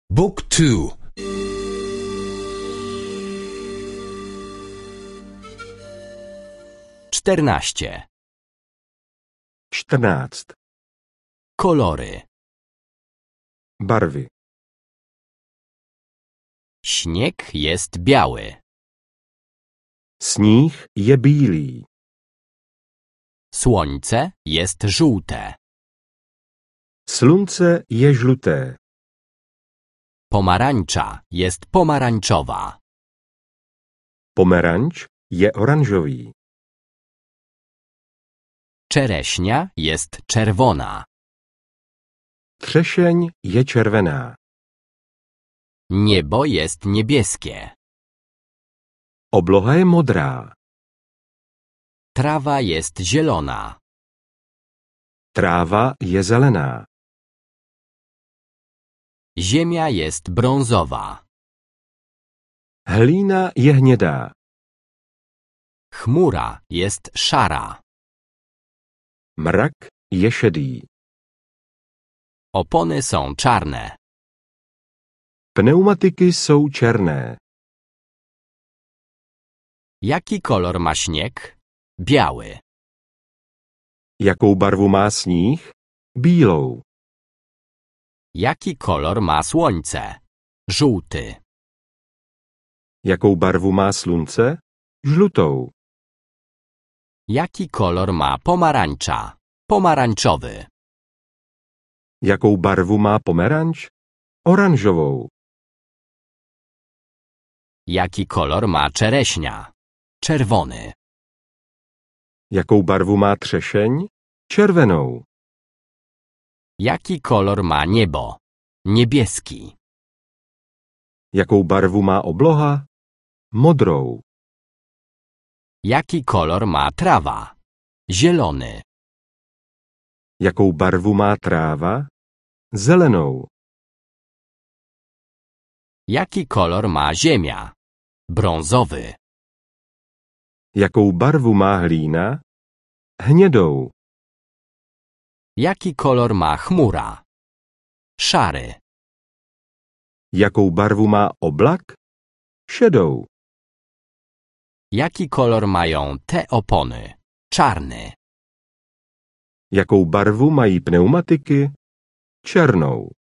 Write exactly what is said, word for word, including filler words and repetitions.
Book two. Czternaście. Čtrnáct. Kolory. Barvy. Śnieg jest biały. Sníh je bílý. Słońce jest żółte. Slunce je žluté. Pomarańcza jest pomarańczowa. Pomeranč je oranžový. Czereśnia jest czerwona. Třešeň je červená. Niebo jest niebieskie. Obloha je modrá. Trawa jest zielona. Tráva je zelená. Ziemia jest brązowa. Hlína je hnědá. Chmura jest szara. Mrak je šedý. Opony są czarne. Pneumatiky jsou černé. Jaki kolor ma śnieg? Biały. Jakou barvu má sníh? Bílou. Jaki kolor ma słońce? Żółty. Jakou barvu má slunce? Žlutou. Jaki kolor ma pomarańcza? Pomarańczowy. Jakou barvu má pomeranč? Oranžovou. Jaki kolor ma czereśnia? Czerwony. Jakou barvu má třešeň? Červenou. Jaki kolor ma niebo? Niebieski. Jakou barvu má obloha? Modrou. Jaki kolor ma trawa? Zielony. Jakou barvu má tráva? Zelenou. Jaki kolor ma ziemia? Brązowy. Jakou barvu má hlína? Hnědou. Jaki kolor ma chmura? Szary. Jakou barvu má oblak? Šedou. Jaki kolor mają te opony? Czarny. Jakou barvu mají pneumatiky? Černou.